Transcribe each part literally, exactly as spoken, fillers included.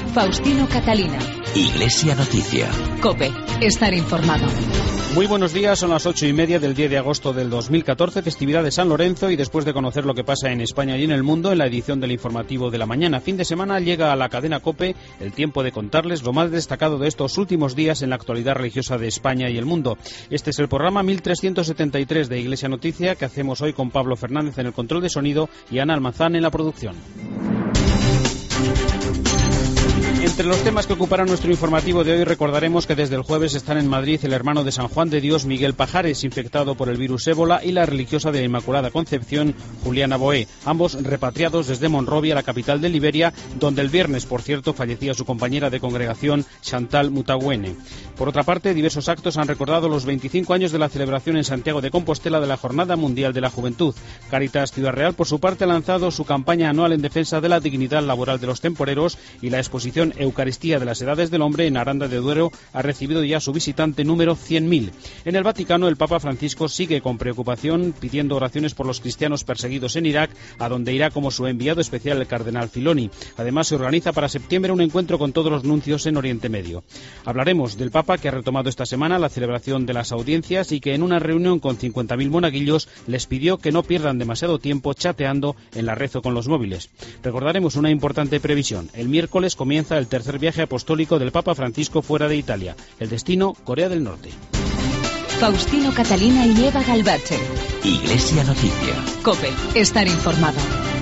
Faustino Catalina. Iglesia Noticia. COPE. Estar informado. Muy buenos días, son las ocho y media del diez de agosto del dos mil catorce, festividad de San Lorenzo, y después de conocer lo que pasa en España y en el mundo, en la edición del informativo de la mañana, fin de semana, llega a la cadena COPE el tiempo de contarles lo más destacado de estos últimos días en la actualidad religiosa de España y el mundo. Este es el programa mil trescientos setenta y tres de Iglesia Noticia, que hacemos hoy con Pablo Fernández en el control de sonido y Ana Almazán en la producción. Entre los temas que ocuparán nuestro informativo de hoy, recordaremos que desde el jueves están en Madrid el hermano de San Juan de Dios, Miguel Pajares, infectado por el virus ébola, y la religiosa de la Inmaculada Concepción, Juliana Boé, ambos repatriados desde Monrovia, la capital de Liberia, donde el viernes, por cierto, fallecía su compañera de congregación, Chantal Mutagüene. Por otra parte, diversos actos han recordado los veinticinco años de la celebración en Santiago de Compostela de la Jornada Mundial de la Juventud. Cáritas Ciudad Real, por su parte, ha lanzado su campaña anual en defensa de la dignidad laboral de los temporeros, y la exposición Eucaristía de las Edades del Hombre en Aranda de Duero ha recibido ya su visitante número cien mil. En el Vaticano, el Papa Francisco sigue con preocupación pidiendo oraciones por los cristianos perseguidos en Irak, a donde irá como su enviado especial el cardenal Filoni. Además, se organiza para septiembre un encuentro con todos los nuncios en Oriente Medio. Hablaremos del Papa, que ha retomado esta semana la celebración de las audiencias y que en una reunión con cincuenta mil monaguillos les pidió que no pierdan demasiado tiempo chateando en la red o con los móviles. Recordaremos una importante previsión. El miércoles comienza el tercer viaje apostólico del Papa Francisco fuera de Italia. El destino, Corea del Norte. Faustino Catalina y Eva Galvache. Iglesia Noticia. COPE. Estar informado.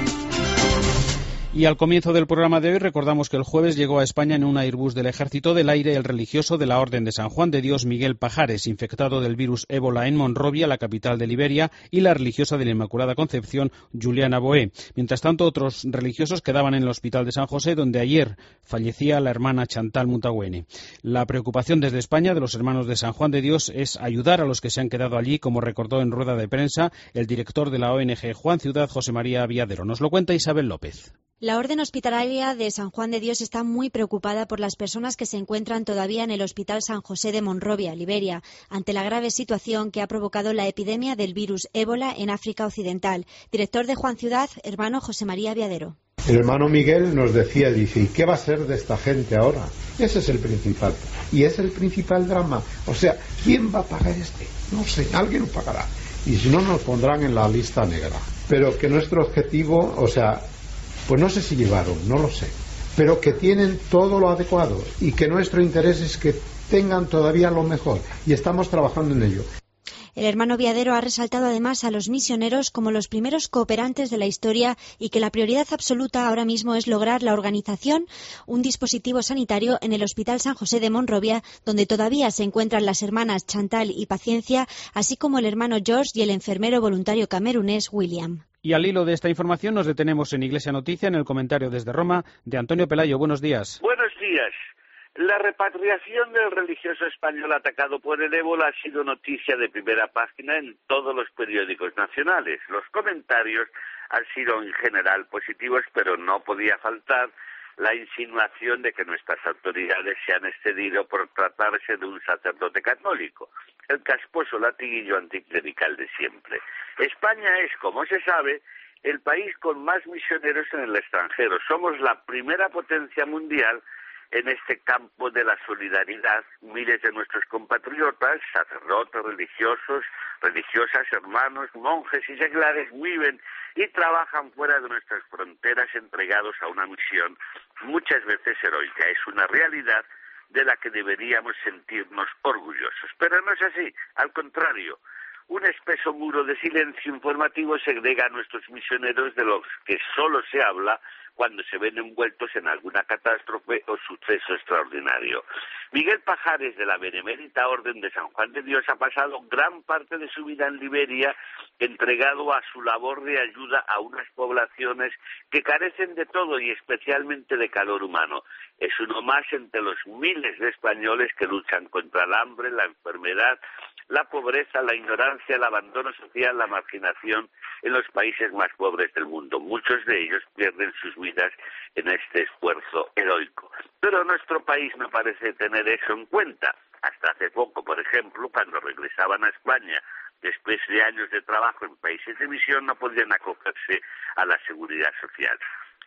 Y al comienzo del programa de hoy recordamos que el jueves llegó a España en un Airbus del Ejército del Aire el religioso de la Orden de San Juan de Dios, Miguel Pajares, infectado del virus ébola en Monrovia, la capital de Liberia, y la religiosa de la Inmaculada Concepción, Juliana Boé. Mientras tanto, otros religiosos quedaban en el Hospital de San José, donde ayer fallecía la hermana Chantal Mutagüene. La preocupación desde España de los hermanos de San Juan de Dios es ayudar a los que se han quedado allí, como recordó en rueda de prensa el director de la O N G Juan Ciudad, José María Viadero. Nos lo cuenta Isabel López. La Orden Hospitalaria de San Juan de Dios está muy preocupada por las personas que se encuentran todavía en el Hospital San José de Monrovia, Liberia, ante la grave situación que ha provocado la epidemia del virus ébola en África Occidental. Director de Juan Ciudad, hermano José María Viadero. El hermano Miguel nos decía, dice, ¿y qué va a ser de esta gente ahora? Ese es el principal. Y es el principal drama. O sea, ¿quién va a pagar este? No sé, alguien lo pagará. Y si no, nos pondrán en la lista negra. Pero que nuestro objetivo, o sea, pues no sé si llevaron, no lo sé, pero que tienen todo lo adecuado y que nuestro interés es que tengan todavía lo mejor, y estamos trabajando en ello. El hermano Viadero ha resaltado además a los misioneros como los primeros cooperantes de la historia y que la prioridad absoluta ahora mismo es lograr la organización, un dispositivo sanitario en el Hospital San José de Monrovia, donde todavía se encuentran las hermanas Chantal y Paciencia, así como el hermano George y el enfermero voluntario camerunés William. Y al hilo de esta información nos detenemos en Iglesia Noticia, en el comentario desde Roma de Antonio Pelayo. Buenos días. Buenos días. La repatriación del religioso español atacado por el ébola ha sido noticia de primera página en todos los periódicos nacionales. Los comentarios han sido en general positivos, pero no podía faltar la insinuación de que nuestras autoridades se han excedido por tratarse de un sacerdote católico, el casposo latiguillo anticlerical de siempre. España es, como se sabe, el país con más misioneros en el extranjero. Somos la primera potencia mundial en este campo de la solidaridad. Miles de nuestros compatriotas, sacerdotes, religiosos, religiosas, hermanos, monjes y seglares viven y trabajan fuera de nuestras fronteras entregados a una misión muchas veces heroica. Es una realidad de la que deberíamos sentirnos orgullosos. Pero no es así, al contrario. Un espeso muro de silencio informativo segrega a nuestros misioneros de los que solo se habla cuando se ven envueltos en alguna catástrofe o suceso extraordinario. Miguel Pajares, de la Benemérita Orden de San Juan de Dios, ha pasado gran parte de su vida en Liberia entregado a su labor de ayuda a unas poblaciones que carecen de todo y especialmente de calor humano. Es uno más entre los miles de españoles que luchan contra el hambre, la enfermedad, la pobreza, la ignorancia, el abandono social, la marginación en los países más pobres del mundo. Muchos de ellos pierden sus vidas en este esfuerzo heroico. Pero nuestro país no parece tener eso en cuenta. Hasta hace poco, por ejemplo, cuando regresaban a España después de años de trabajo en países de misión, no podían acogerse a la seguridad social.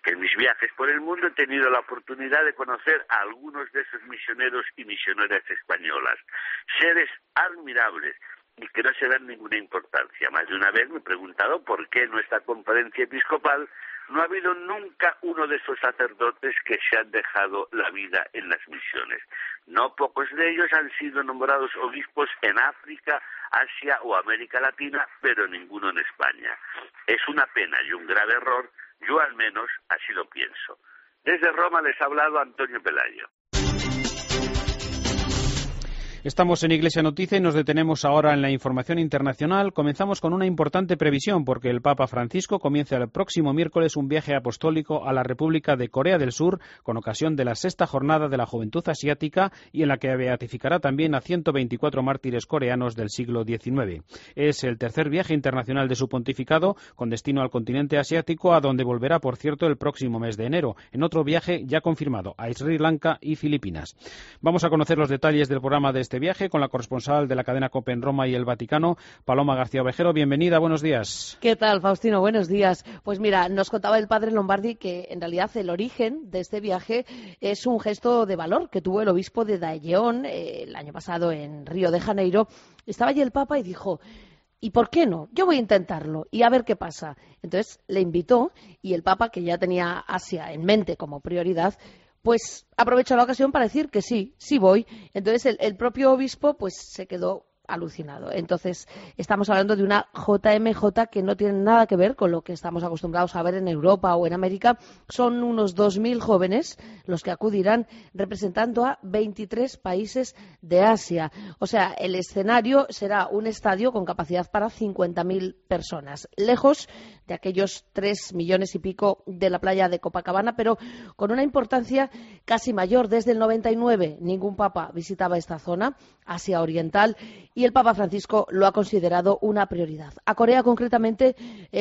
que en mis viajes por el mundo he tenido la oportunidad de conocer a algunos de esos misioneros y misioneras españolas, seres admirables y que no se dan ninguna importancia. Más de una vez me he preguntado por qué en nuestra conferencia episcopal no ha habido nunca uno de esos sacerdotes que se han dejado la vida en las misiones. No pocos de ellos han sido nombrados obispos en África, Asia o América Latina, pero ninguno en España. Es una pena y un grave error, yo al menos así lo pienso. Desde Roma les ha hablado Antonio Pelayo. Estamos en Iglesia Noticia y nos detenemos ahora en la información internacional. Comenzamos con una importante previsión, porque el Papa Francisco comienza el próximo miércoles un viaje apostólico a la República de Corea del Sur con ocasión de la sexta jornada de la Juventud Asiática y en la que beatificará también a ciento veinticuatro mártires coreanos del siglo diecinueve. Es el tercer viaje internacional de su pontificado con destino al continente asiático, a donde volverá, por cierto, el próximo mes de enero, en otro viaje ya confirmado a Sri Lanka y Filipinas. Vamos a conocer los detalles del programa de este viaje con la corresponsal de la cadena COPE en Roma y el Vaticano, Paloma García Ovejero. Bienvenida, buenos días. ¿Qué tal, Faustino? Buenos días. Pues mira, nos contaba el padre Lombardi que en realidad el origen de este viaje es un gesto de valor que tuvo el obispo de Daejeon eh, el año pasado en Río de Janeiro. Estaba allí el Papa y dijo: ¿y por qué no? Yo voy a intentarlo y a ver qué pasa. Entonces le invitó y el Papa, que ya tenía Asia en mente como prioridad, pues aprovechó la ocasión para decir que sí, sí voy. Entonces el, el propio obispo pues se quedó alucinado. Entonces estamos hablando de una J M J que no tiene nada que ver con lo que estamos acostumbrados a ver en Europa o en América. Son unos dos mil jóvenes los que acudirán representando a veintitrés países de Asia. O sea, el escenario será un estadio con capacidad para cincuenta mil personas, lejos de aquellos tres millones y pico de la playa de Copacabana, pero con una importancia casi mayor. Desde el noventa y nueve ningún papa visitaba esta zona, Asia Oriental, y el Papa Francisco lo ha considerado una prioridad. A Corea, concretamente,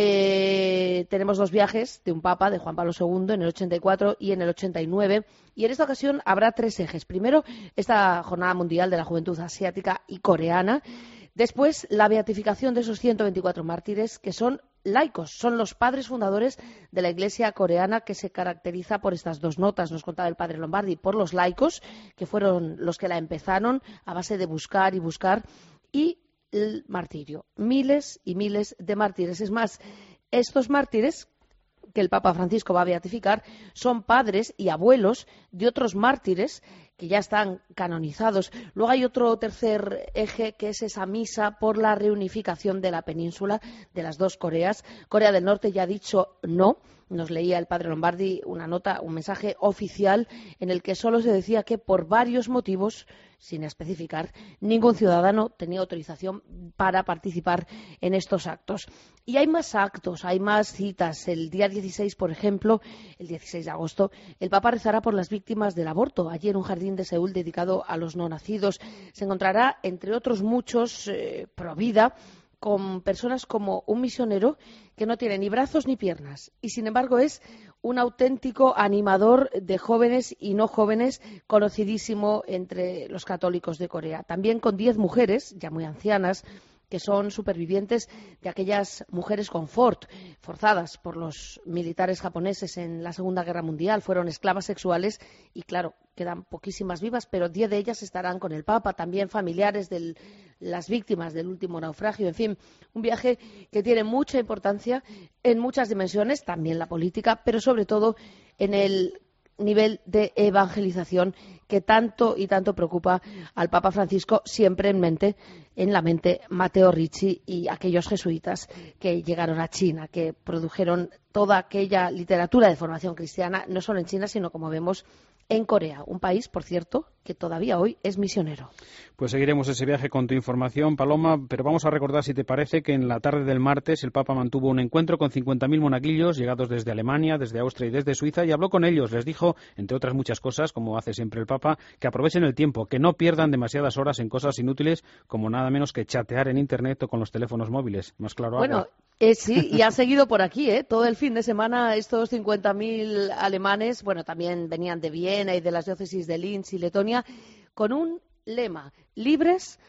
eh, tenemos dos viajes de un papa, de Juan Pablo segundo, en el ochenta y cuatro y en el ochenta y nueve, y en esta ocasión habrá tres ejes. Primero, esta Jornada Mundial de la Juventud Asiática y Coreana. Después, la beatificación de esos ciento veinticuatro mártires, que son laicos, son los padres fundadores de la Iglesia coreana, que se caracteriza por estas dos notas, nos contaba el padre Lombardi, por los laicos, que fueron los que la empezaron a base de buscar y buscar, y el martirio, miles y miles de mártires. Es más, estos mártires que el Papa Francisco va a beatificar son padres y abuelos de otros mártires que ya están canonizados. Luego hay otro tercer eje, que es esa misa por la reunificación de la península de las dos Coreas. Corea del Norte ya ha dicho no. Nos leía el padre Lombardi una nota, un mensaje oficial en el que solo se decía que por varios motivos, sin especificar, ningún ciudadano tenía autorización para participar en estos actos. Y hay más actos, hay más citas. El día dieciséis, por ejemplo, el dieciséis de agosto, el Papa rezará por las víctimas del aborto. Allí en un jardín de Seúl dedicado a los no nacidos se encontrará, entre otros muchos, eh, pro vida, con personas como un misionero que no tiene ni brazos ni piernas y, sin embargo, es un auténtico animador de jóvenes y no jóvenes, conocidísimo entre los católicos de Corea. También con diez mujeres, ya muy ancianas, que son supervivientes de aquellas mujeres confort, forzadas por los militares japoneses en la Segunda Guerra Mundial, fueron esclavas sexuales y, claro, quedan poquísimas vivas, pero diez de ellas estarán con el Papa, también familiares de las víctimas del último naufragio. En fin, un viaje que tiene mucha importancia en muchas dimensiones, también la política, pero sobre todo en el nivel de evangelización que tanto y tanto preocupa al Papa Francisco, siempre en mente, en la mente, Matteo Ricci y aquellos jesuitas que llegaron a China, que produjeron toda aquella literatura de formación cristiana, no solo en China, sino, como vemos, en Corea, un país, por cierto, que todavía hoy es misionero. Pues seguiremos ese viaje con tu información, Paloma, pero vamos a recordar, si te parece, que en la tarde del martes el Papa mantuvo un encuentro con cincuenta mil monaguillos llegados desde Alemania, desde Austria y desde Suiza, y habló con ellos. Les dijo, entre otras muchas cosas, como hace siempre el Papa, que aprovechen el tiempo, que no pierdan demasiadas horas en cosas inútiles, como nada menos que chatear en Internet o con los teléfonos móviles. Más claro bueno, agua. Eh, sí, y han seguido por aquí, ¿eh? Todo el fin de semana estos cincuenta mil alemanes, bueno, también venían de Viena y de las diócesis de Linz y Letonia, con un lema: libres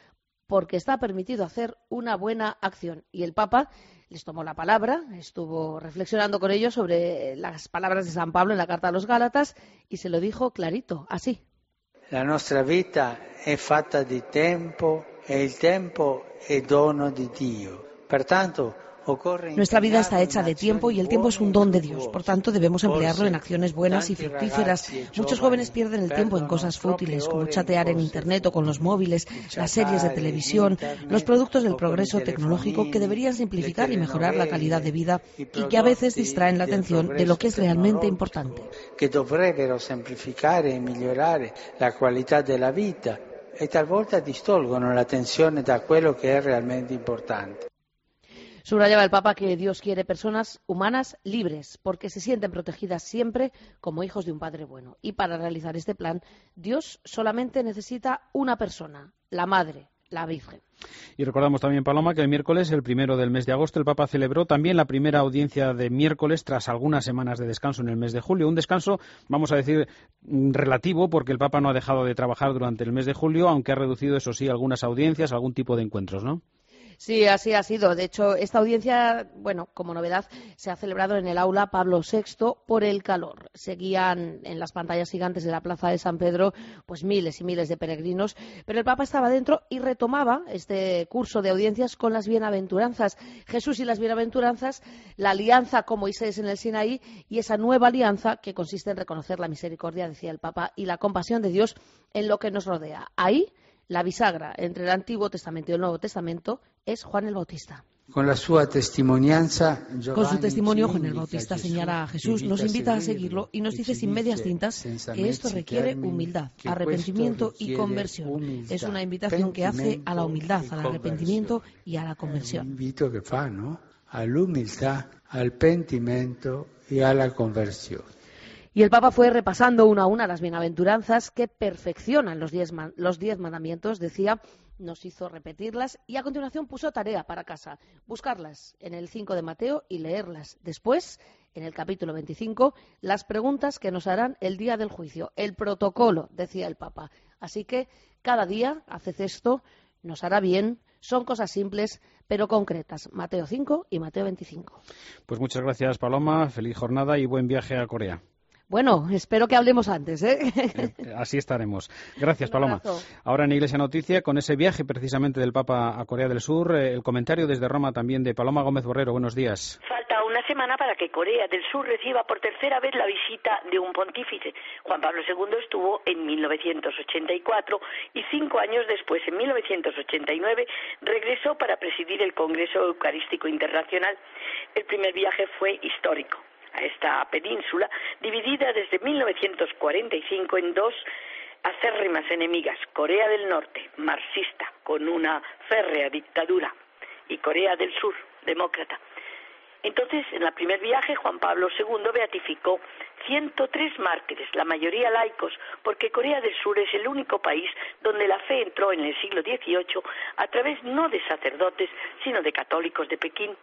porque está permitido hacer una buena acción. Y el Papa les tomó la palabra, estuvo reflexionando con ellos sobre las palabras de San Pablo en la carta a los Gálatas y se lo dijo clarito, así. La nostra vita è fatta di tempo e il tempo è dono di Dio. Pertanto, nuestra vida está hecha de tiempo y el tiempo es un don de Dios. Por tanto, debemos emplearlo en acciones buenas y fructíferas. Muchos jóvenes pierden el tiempo en cosas fútiles, como chatear en Internet o con los móviles, las series de televisión, los productos del progreso tecnológico que deberían simplificar y mejorar la calidad de vida y que a veces distraen la atención de lo que es realmente importante. Que dovrebbero semplificare e migliorare la qualità della vita e talvolta distolgono l'attenzione da quello che è realmente importante. Subrayaba el Papa que Dios quiere personas humanas libres, porque se sienten protegidas siempre como hijos de un Padre bueno. Y para realizar este plan, Dios solamente necesita una persona, la Madre, la Virgen. Y recordamos también, Paloma, que el miércoles, el primero del mes de agosto, el Papa celebró también la primera audiencia de miércoles tras algunas semanas de descanso en el mes de julio. Un descanso, vamos a decir, relativo, porque el Papa no ha dejado de trabajar durante el mes de julio, aunque ha reducido, eso sí, algunas audiencias, algún tipo de encuentros, ¿no? Sí, así ha sido. De hecho, esta audiencia, bueno, como novedad, se ha celebrado en el aula Pablo sexto por el calor. Seguían en las pantallas gigantes de la Plaza de San Pedro pues miles y miles de peregrinos, pero el Papa estaba dentro y retomaba este curso de audiencias con las bienaventuranzas. Jesús y las bienaventuranzas, la alianza con Moisés en el Sinaí y esa nueva alianza que consiste en reconocer la misericordia, decía el Papa, y la compasión de Dios en lo que nos rodea. Ahí, la bisagra entre el Antiguo Testamento y el Nuevo Testamento es Juan el Bautista. Con la sua testimonianza, Con su testimonio, Juan el Bautista señala a Jesús, nos invita a seguirlo y nos dice sin medias tintas que esto requiere humildad, arrepentimiento y conversión. Es una invitación que hace a la humildad, al arrepentimiento y a la conversión. Un invito que fa, ¿no? A la humildad, al pentimento y a la conversión. Y el Papa fue repasando una a una las bienaventuranzas que perfeccionan los diez, los diez mandamientos, decía, nos hizo repetirlas y a continuación puso tarea para casa, buscarlas en el cinco de Mateo y leerlas. Después, en el capítulo veinticinco, las preguntas que nos harán el día del juicio, el protocolo, decía el Papa. Así que cada día haced esto, nos hará bien. Son cosas simples, pero concretas. Mateo cinco y Mateo veinticinco. Pues muchas gracias, Paloma. Feliz jornada y buen viaje a Corea. Bueno, espero que hablemos antes, ¿eh? eh así estaremos. Gracias, Paloma. Ahora en Iglesia Noticia, con ese viaje precisamente del Papa a Corea del Sur, eh, el comentario desde Roma también de Paloma Gómez Borrero. Buenos días. Falta una semana para que Corea del Sur reciba por tercera vez la visita de un pontífice. Juan Pablo segundo estuvo en mil novecientos ochenta y cuatro y cinco años después, en mil novecientos ochenta y nueve, regresó para presidir el Congreso Eucarístico Internacional. El primer viaje fue histórico a esta península, dividida desde mil novecientos cuarenta y cinco en dos acérrimas enemigas, Corea del Norte, marxista, con una férrea dictadura, y Corea del Sur, demócrata. Entonces, en el primer viaje, Juan Pablo segundo beatificó ciento tres mártires, la mayoría laicos, porque Corea del Sur es el único país donde la fe entró en el siglo dieciocho a través no de sacerdotes, sino de católicos de Pekín.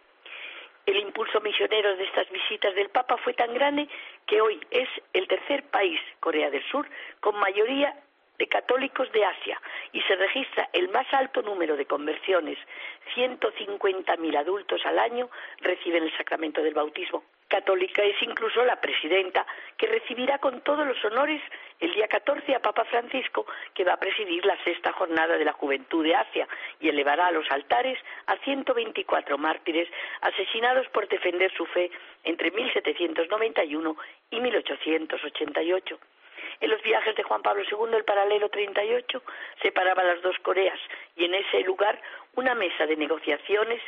El impulso misionero de estas visitas del Papa fue tan grande que hoy es el tercer país, Corea del Sur, con mayoría de católicos de Asia y se registra el más alto número de conversiones. ciento cincuenta mil adultos al año reciben el sacramento del bautismo. Católica es incluso la presidenta, que recibirá con todos los honores el día catorce a Papa Francisco, que va a presidir la sexta jornada de la Juventud de Asia y elevará a los altares a ciento veinticuatro mártires asesinados por defender su fe entre mil setecientos noventa y uno y mil ochocientos ochenta y ocho. En los viajes de Juan Pablo segundo, el paralelo treinta y ocho separaba las dos Coreas y en ese lugar una mesa de negociaciones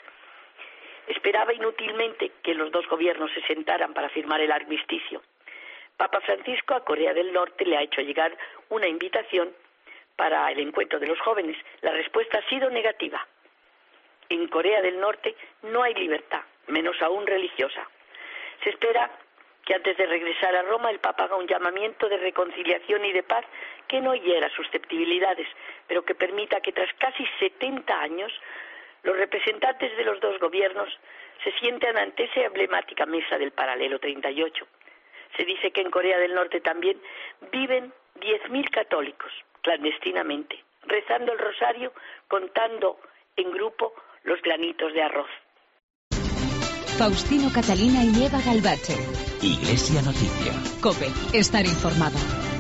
esperaba inútilmente que los dos gobiernos se sentaran para firmar el armisticio. Papa Francisco a Corea del Norte le ha hecho llegar una invitación para el encuentro de los jóvenes. La respuesta ha sido negativa. En Corea del Norte no hay libertad, menos aún religiosa. Se espera que antes de regresar a Roma el Papa haga un llamamiento de reconciliación y de paz que no hiera susceptibilidades, pero que permita que tras casi setenta años los representantes de los dos gobiernos se sientan ante esa emblemática mesa del paralelo treinta y ocho. Se dice que en Corea del Norte también viven diez mil católicos, clandestinamente, rezando el rosario, contando en grupo los granitos de arroz. Faustino Catalina y Eva Galbache. Iglesia Noticia. COPE. Estar informado.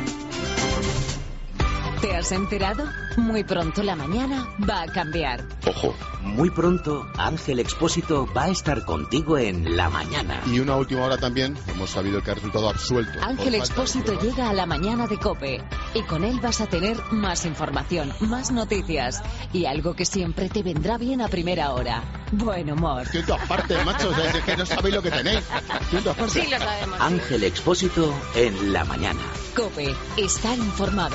¿Te has enterado? Muy pronto la mañana va a cambiar. Ojo, muy pronto Ángel Expósito va a estar contigo en La Mañana. Y una última hora también, hemos sabido que ha resultado absuelto. Ángel Expósito llega a La Mañana de COPE. Y con él vas a tener más información, más noticias. Y algo que siempre te vendrá bien a primera hora. Buen humor. Estoy en todas partes, macho, o sea, es que no sabéis lo que tenéis. Estoy en todas partes. Sí, lo sabemos. Ángel Expósito en La Mañana. COPE. Estar informado.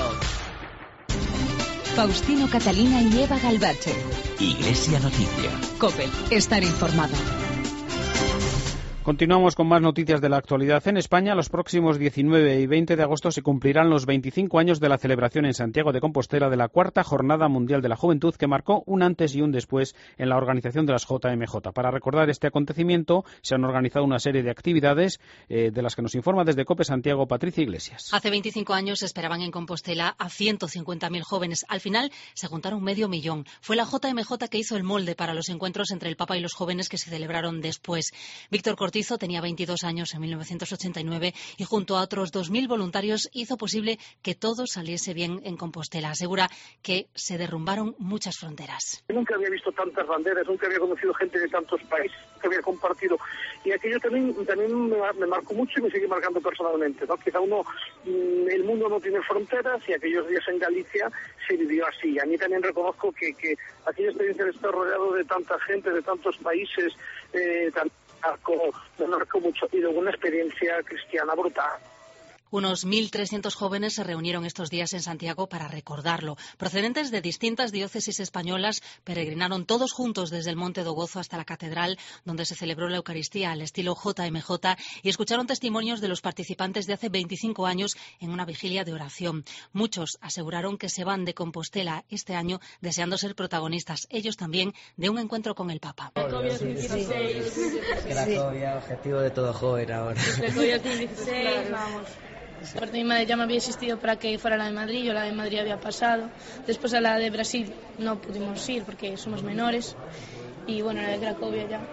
Faustino Catalina y Eva Galbache. Iglesia Noticia. COPE. Estar informado. Continuamos con más noticias de la actualidad. En España, los próximos diecinueve y veinte de agosto se cumplirán los veinticinco años de la celebración en Santiago de Compostela de la cuarta Jornada Mundial de la Juventud, que marcó un antes y un después en la organización de las J M J. Para recordar este acontecimiento, se han organizado una serie de actividades eh, de las que nos informa desde COPE Santiago Patricia Iglesias. Hace veinticinco años se esperaban en Compostela a ciento cincuenta mil jóvenes. Al final se juntaron medio millón. Fue la J M J que hizo el molde para los encuentros entre el Papa y los jóvenes que se celebraron después. Víctor Cortizo tenía veintidós años en mil novecientos ochenta y nueve y junto a otros dos mil voluntarios hizo posible que todo saliese bien en Compostela. Asegura que se derrumbaron muchas fronteras. Nunca había visto tantas banderas, nunca había conocido gente de tantos países, nunca había compartido. Y aquello también, también me, me marcó mucho y me sigue marcando personalmente, ¿no? Quizá uno, el mundo no tiene fronteras y aquellos días en Galicia se vivió así. A mí también reconozco que, que aquella experiencia de estar rodeado de tanta gente, de tantos países, eh, tan me marcó mucho y luego una experiencia cristiana brutal. Unos mil trescientos jóvenes se reunieron estos días en Santiago para recordarlo. Procedentes de distintas diócesis españolas, peregrinaron todos juntos desde el Monte do Gozo hasta la catedral, donde se celebró la Eucaristía al estilo J M J, y escucharon testimonios de los participantes de hace veinticinco años en una vigilia de oración. Muchos aseguraron que se van de Compostela este año deseando ser protagonistas, ellos también, de un encuentro con el Papa. Cracovia dieciséis. Cracovia, objetivo de todo joven ahora. Cracovia dieciséis, vamos. Aparte, mi madre ya me había insistido para que fuera la de Madrid, yo la de Madrid había pasado. Después a la de Brasil no pudimos ir porque somos menores. Y bueno, la de Cracovia ya.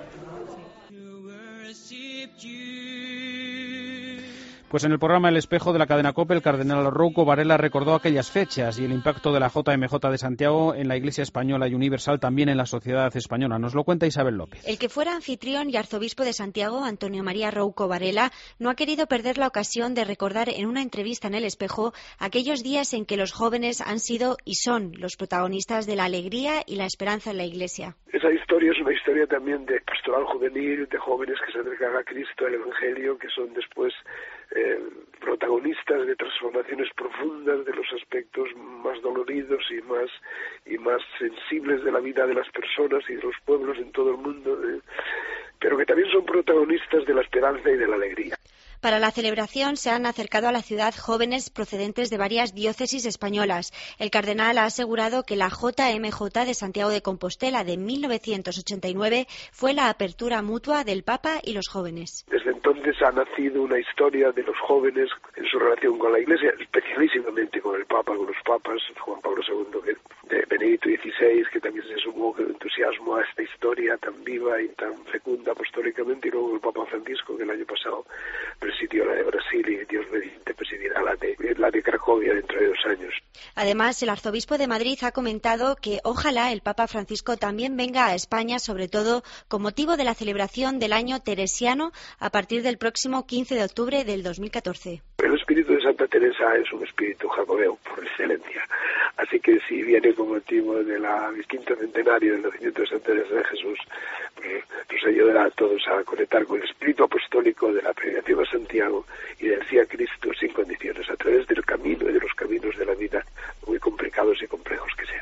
Pues en el programa El Espejo de la cadena COPE, el cardenal Rouco Varela recordó aquellas fechas y el impacto de la J M J de Santiago en la Iglesia española y universal, también en la sociedad española. Nos lo cuenta Isabel López. El que fuera anfitrión y arzobispo de Santiago, Antonio María Rouco Varela, no ha querido perder la ocasión de recordar en una entrevista en El Espejo aquellos días en que los jóvenes han sido y son los protagonistas de la alegría y la esperanza en la Iglesia. Esa historia es una historia también de pastoral juvenil, de jóvenes que se acercan a Cristo, al Evangelio, que son después Eh, protagonistas de transformaciones profundas de los aspectos más doloridos y más y más sensibles de la vida de las personas y de los pueblos en todo el mundo, eh, pero que también son protagonistas de la esperanza y de la alegría. Para la celebración se han acercado a la ciudad jóvenes procedentes de varias diócesis españolas. El cardenal ha asegurado que la J M J de Santiago de Compostela de mil novecientos ochenta y nueve fue la apertura mutua del Papa y los jóvenes. Desde entonces ha nacido una historia de los jóvenes en su relación con la Iglesia, especialísimamente con el Papa, con los papas, Juan Pablo segundo, que, de Benedicto dieciséis, que también se sumó con entusiasmo a esta historia tan viva y tan fecunda apostólicamente, y luego el Papa Francisco, que el año pasado presidió la de Brasil y Dios mediante presidirá la de, la de Cracovia dentro de dos años. Además, el arzobispo de Madrid ha comentado que ojalá el Papa Francisco también venga a España, sobre todo con motivo de la celebración del año teresiano a partir del próximo quince de octubre del dos mil catorce. El espíritu de Santa Teresa es un espíritu jacobeo por excelencia, así que si viene con motivo de la quinto centenario del nacimiento de Santa Teresa de Jesús, pues nos ayudará a todos a conectar con el espíritu apostólico de la predicación a Santiago y del sí a Cristo sin condiciones, a través del camino y de los caminos de la vida, muy complicados y complejos que sean.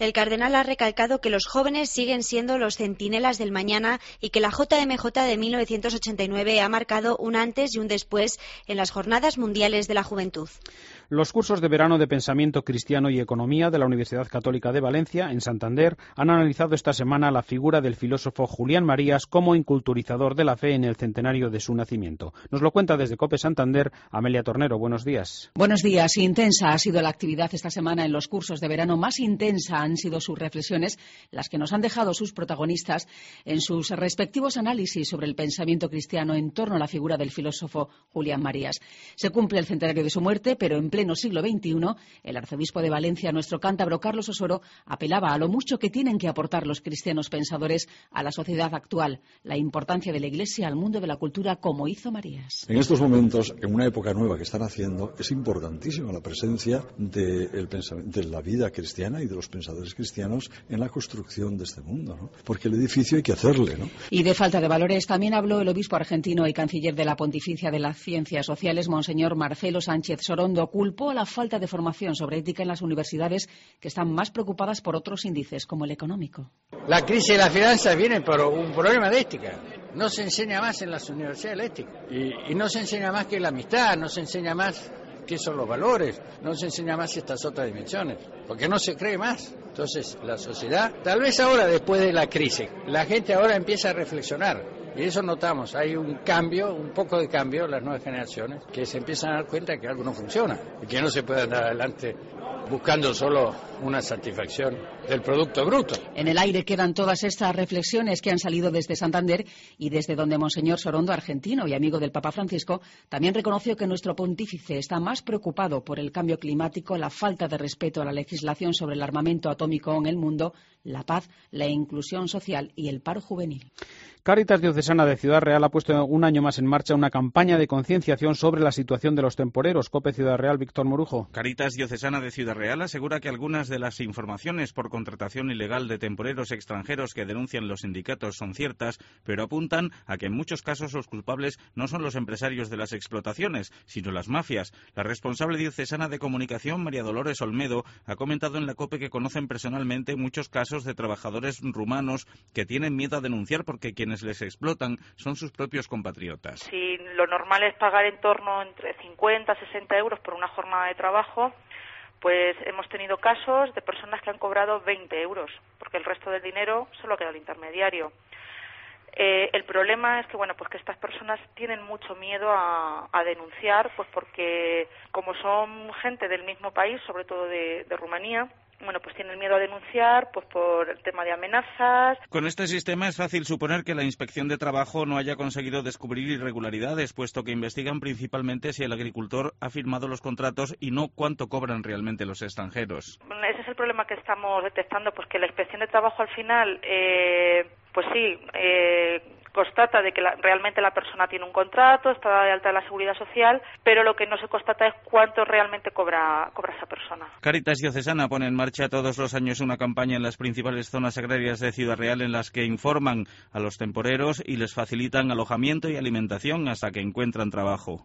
El cardenal ha recalcado que los jóvenes siguen siendo los centinelas del mañana y que la J M J de mil novecientos ochenta y nueve ha marcado un antes y un después en las Jornadas Mundiales de la Juventud. Los cursos de verano de Pensamiento Cristiano y Economía de la Universidad Católica de Valencia, en Santander, han analizado esta semana la figura del filósofo Julián Marías como inculturizador de la fe en el centenario de su nacimiento. Nos lo cuenta desde COPE Santander, Amelia Tornero. Buenos días. Buenos días. Intensa ha sido la actividad esta semana en los cursos de verano. Más intensa han sido sus reflexiones, las que nos han dejado sus protagonistas en sus respectivos análisis sobre el pensamiento cristiano en torno a la figura del filósofo Julián Marías. Se cumple el centenario de su muerte, pero en pleno siglo veintiuno, el arzobispo de Valencia, nuestro cántabro Carlos Osoro, apelaba a lo mucho que tienen que aportar los cristianos pensadores a la sociedad actual, la importancia de la Iglesia al mundo de la cultura, como hizo Marías. En estos momentos, en una época nueva que están haciendo, es importantísima la presencia de, el de la vida cristiana y de los pensadores cristianos en la construcción de este mundo, ¿no? Porque el edificio hay que hacerle, ¿no? Y de falta de valores también habló el obispo argentino y canciller de la Pontificia de las Ciencias Sociales, Monseñor Marcelo Sánchez Sorondo. Culpó a la falta de formación sobre ética en las universidades, que están más preocupadas por otros índices, como el económico. La crisis de las finanzas viene por un problema de ética. No se enseña más en las universidades la ética. Y, y no se enseña más que la amistad, no se enseña más qué son los valores, no se enseña más estas otras dimensiones, porque no se cree más. Entonces, la sociedad, tal vez ahora, después de la crisis, la gente ahora empieza a reflexionar. Y eso notamos, hay un cambio, un poco de cambio en las nuevas generaciones, que se empiezan a dar cuenta que algo no funciona y que no se puede andar adelante buscando solo una satisfacción del producto bruto. En el aire quedan todas estas reflexiones que han salido desde Santander y desde donde Monseñor Sorondo, argentino y amigo del Papa Francisco, también reconoció que nuestro pontífice está más preocupado por el cambio climático, la falta de respeto a la legislación sobre el armamento atómico en el mundo, la paz, la inclusión social y el paro juvenil. Cáritas Diocesana de Ciudad Real ha puesto un año más en marcha una campaña de concienciación sobre la situación de los temporeros. COPE Ciudad Real, Víctor Morujo. Cáritas Diocesana de Ciudad Real asegura que algunas de las informaciones por contratación ilegal de temporeros extranjeros que denuncian los sindicatos son ciertas, pero apuntan a que en muchos casos los culpables no son los empresarios de las explotaciones, sino las mafias. La responsable diocesana de comunicación, María Dolores Olmedo, ha comentado en la COPE que conocen personalmente muchos casos de trabajadores rumanos que tienen miedo a denunciar porque quienes les explotan son sus propios compatriotas. Si lo normal es pagar en torno entre cincuenta a sesenta euros por una jornada de trabajo, pues hemos tenido casos de personas que han cobrado veinte euros, porque el resto del dinero solo queda al intermediario. Eh, el problema es que bueno, pues que estas personas tienen mucho miedo a, a denunciar, pues porque como son gente del mismo país, sobre todo de, de Rumanía, bueno, pues tienen miedo a denunciar pues por el tema de amenazas. Con este sistema es fácil suponer que la Inspección de Trabajo no haya conseguido descubrir irregularidades, puesto que investigan principalmente si el agricultor ha firmado los contratos y no cuánto cobran realmente los extranjeros. Bueno, ese es el problema que estamos detectando, pues que la Inspección de Trabajo al final, eh, pues sí, eh, constata de que la, realmente la persona tiene un contrato, está de alta en la Seguridad Social, pero lo que no se constata es cuánto realmente cobra, cobra esa persona. Cáritas Diocesana pone en marcha todos los años una campaña en las principales zonas agrarias de Ciudad Real en las que informan a los temporeros y les facilitan alojamiento y alimentación hasta que encuentran trabajo.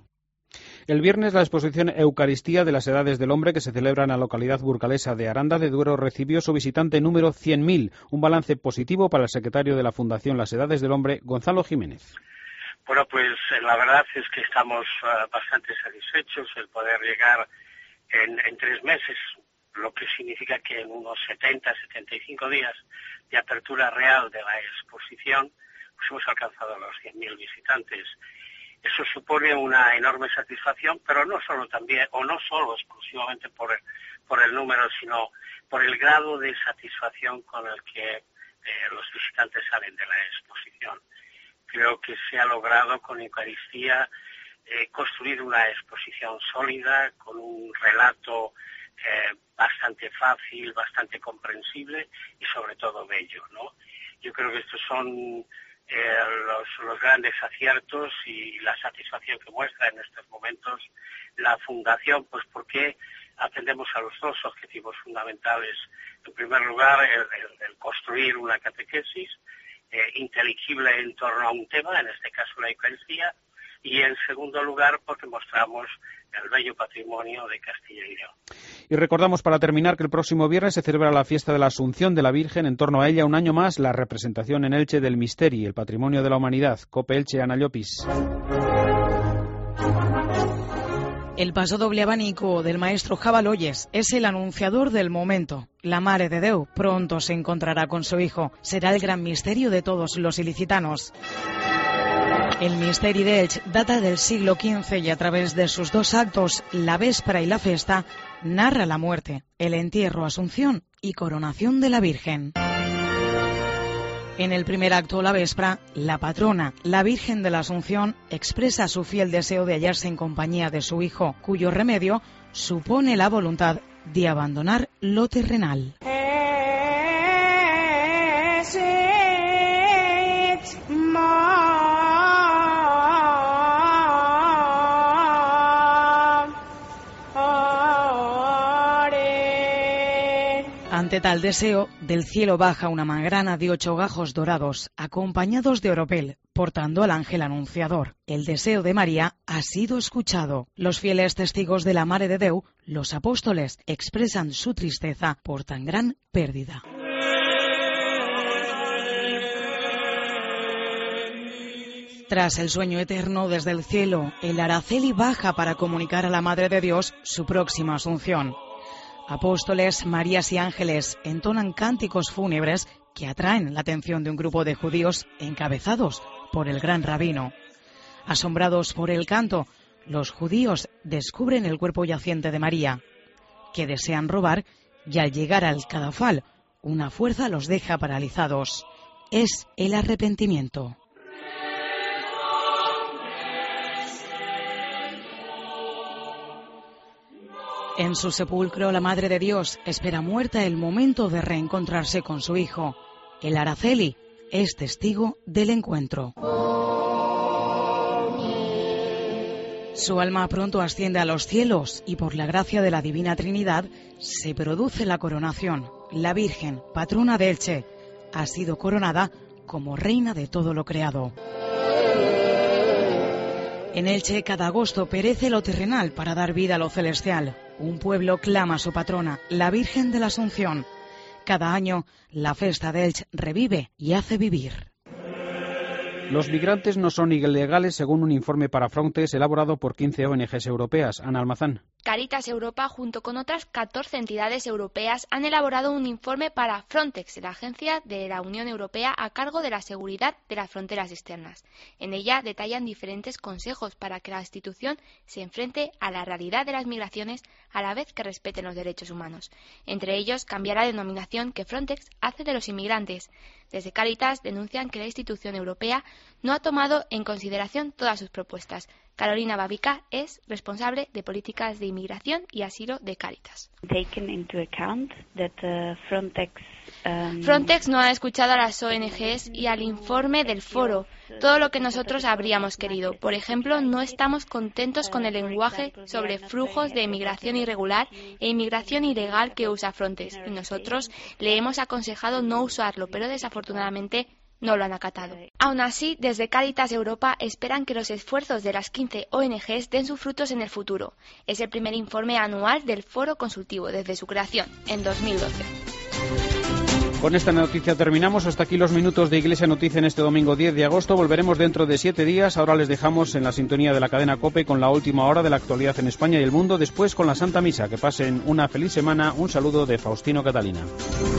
El viernes la exposición Eucaristía de las Edades del Hombre, que se celebra en la localidad burgalesa de Aranda de Duero, recibió su visitante número cien mil, un balance positivo para el secretario de la Fundación Las Edades del Hombre, Gonzalo Jiménez. Bueno, pues la verdad es que estamos uh, bastante satisfechos el poder llegar en, en tres meses, lo que significa que en unos setenta, setenta y cinco días de apertura real de la exposición, pues hemos alcanzado los cien mil visitantes. Eso supone una enorme satisfacción, pero no solo también, o no solo exclusivamente por el, por el número, sino por el grado de satisfacción con el que eh, los visitantes salen de la exposición. Creo que se ha logrado con Eucaristía eh, construir una exposición sólida, con un relato eh, bastante fácil, bastante comprensible y sobre todo bello, ¿no? Yo creo que estos son Eh, los, los grandes aciertos y la satisfacción que muestra en estos momentos la Fundación, pues porque atendemos a los dos objetivos fundamentales. En primer lugar, el, el, el construir una catequesis eh, inteligible en torno a un tema, en este caso la Eucaristía, y en segundo lugar porque mostramos el bello patrimonio de Castilla y León. Y recordamos para terminar que el próximo viernes se celebra la fiesta de la Asunción de la Virgen. En torno a ella, un año más, la representación en Elche del Misteri, el patrimonio de la humanidad. Cope Elche, Ana Llopis. El paso doble abanico del maestro Jabaloyes es el anunciador del momento. La Mare de Déu pronto se encontrará con su hijo. Será el gran misterio de todos los ilicitanos. El Misteri de Elche data del siglo quince y a través de sus dos actos, la véspera y la festa, narra la muerte, el entierro, asunción y coronación de la Virgen. En el primer acto, la véspera, la patrona, la Virgen de la Asunción, expresa su fiel deseo de hallarse en compañía de su hijo, cuyo remedio supone la voluntad de abandonar lo terrenal. Ante tal deseo, del cielo baja una mangrana de ocho gajos dorados, acompañados de oropel, portando al ángel anunciador. El deseo de María ha sido escuchado. Los fieles testigos de la Mare de Déu, los apóstoles, expresan su tristeza por tan gran pérdida. Tras el sueño eterno desde el cielo, el Araceli baja para comunicar a la Madre de Dios su próxima asunción. Apóstoles, Marías y ángeles entonan cánticos fúnebres que atraen la atención de un grupo de judíos encabezados por el gran rabino. Asombrados por el canto, los judíos descubren el cuerpo yaciente de María, que desean robar, y al llegar al cadafal, una fuerza los deja paralizados. Es el arrepentimiento. En su sepulcro, la Madre de Dios espera muerta el momento de reencontrarse con su hijo. El Araceli es testigo del encuentro. Su alma pronto asciende a los cielos y por la gracia de la Divina Trinidad se produce la coronación. La Virgen, patrona de Elche, ha sido coronada como reina de todo lo creado. En Elche, cada agosto perece lo terrenal para dar vida a lo celestial. Un pueblo clama a su patrona, la Virgen de la Asunción. Cada año, la festa de Elche revive y hace vivir. Los migrantes no son ilegales según un informe para Frontex elaborado por quince O N Ges europeas. Ana Almazán. Caritas Europa, junto con otras catorce entidades europeas, han elaborado un informe para Frontex, la agencia de la Unión Europea a cargo de la seguridad de las fronteras externas. En ella detallan diferentes consejos para que la institución se enfrente a la realidad de las migraciones a la vez que respeten los derechos humanos. Entre ellos, cambiar la denominación que Frontex hace de los inmigrantes. Desde Caritas denuncian que la institución europea no ha tomado en consideración todas sus propuestas. Carolina Babica es responsable de políticas de inmigración y asilo de Caritas. Frontex no ha escuchado a las O N Ges y al informe del foro, todo lo que nosotros habríamos querido. Por ejemplo, no estamos contentos con el lenguaje sobre flujos de inmigración irregular e inmigración ilegal que usa Frontex, y nosotros le hemos aconsejado no usarlo, pero desafortunadamente no lo han acatado. Aún así, desde Caritas Europa esperan que los esfuerzos de las quince O N Ges den sus frutos en el futuro. Es el primer informe anual del Foro Consultivo desde su creación, en dos mil doce. Con esta noticia terminamos. Hasta aquí los minutos de Iglesia Noticia en este domingo diez de agosto. Volveremos dentro de siete días. Ahora les dejamos en la sintonía de la cadena COPE con la última hora de la actualidad en España y el mundo. Después con la Santa Misa. Que pasen una feliz semana. Un saludo de Faustino Catalina.